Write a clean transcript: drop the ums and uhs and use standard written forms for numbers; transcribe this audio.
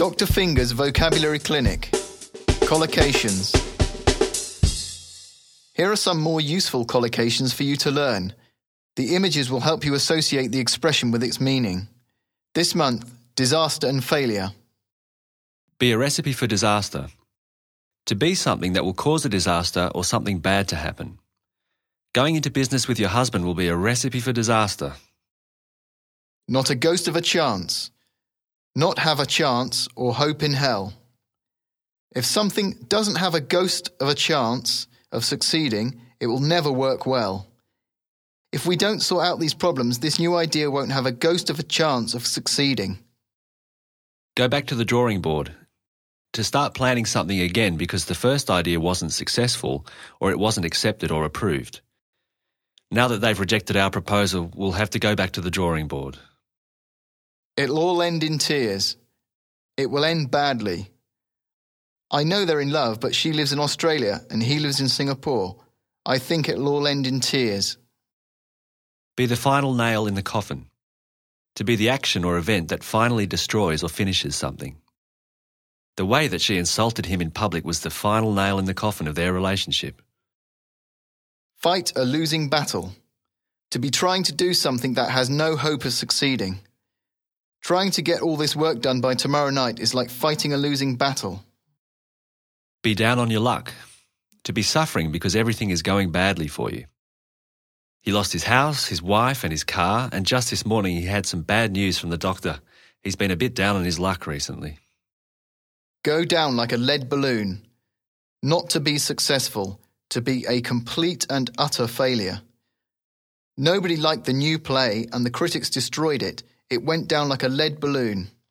Dr. Finger's Vocabulary Clinic. Collocations. Here are some more useful collocations for you to learn. The images will help you associate the expression with its meaning. This month, disaster and failure. Be a recipe for disaster. To be something that will cause a disaster or something bad to happen. Going into business with your husband will be a recipe for disaster. Not a ghost of a chance. Not have a chance or hope in hell. If something doesn't have a ghost of a chance of succeeding, it will never work well. If we don't sort out these problems, this new idea won't have a ghost of a chance of succeeding. Go back to the drawing board. To start planning something again because the first idea wasn't successful or it wasn't accepted or approved. Now that they've rejected our proposal, we'll have to go back to the drawing board. It'll all end in tears. It will end badly. I know they're in love, but she lives in Australia and he lives in Singapore. I think it'll all end in tears. Be the final nail in the coffin. To be the action or event that finally destroys or finishes something. The way that she insulted him in public was the final nail in the coffin of their relationship. Fight a losing battle. To be trying to do something that has no hope of succeeding. Trying to get all this work done by tomorrow night is like fighting a losing battle. Be down on your luck. To be suffering because everything is going badly for you. He lost his house, his wife and his car, and just this morning he had some bad news from the doctor. He's been a bit down on his luck recently. Go down like a lead balloon. Not to be successful, to be a complete and utter failure. Nobody liked the new play and the critics destroyed it. It went down like a lead balloon.